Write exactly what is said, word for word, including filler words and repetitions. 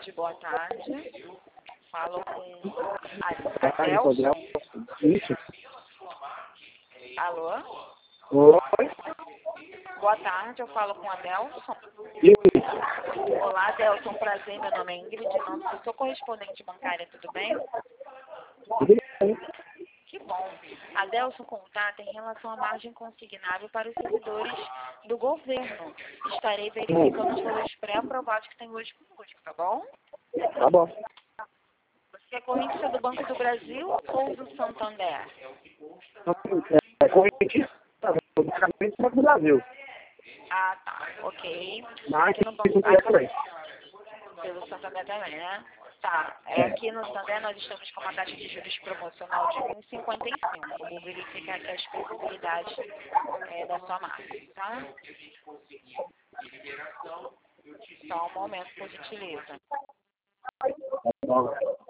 tarde, boa tarde. Falo com a Adelson. Isso. Alô? Oi. Boa tarde, eu falo com a Adelson. Isso. Olá, Adelson, prazer, meu nome é Ingrid, não sou sua correspondente bancária, tudo bem? Tudo bem? Que bom. Adelson contata em relação à margem consignável para os servidores do governo. Estarei verificando os valores pré-aprovados que tem hoje conosco, tá bom? Tá bom. Você é correntista do Banco do Brasil ou do Santander? É correntista do pagamento do Brasil. Ah, tá. Ok. Mas Aqui no isso Banco... é também. Pelo Santander também, né? Tá. É, aqui no Santander nós estamos com uma taxa de juros promocional de um vírgula cinquenta e cinco. Vou verificar aqui as possibilidades é, da sua marca, tá? Só um momento, por gentileza. Tá bom.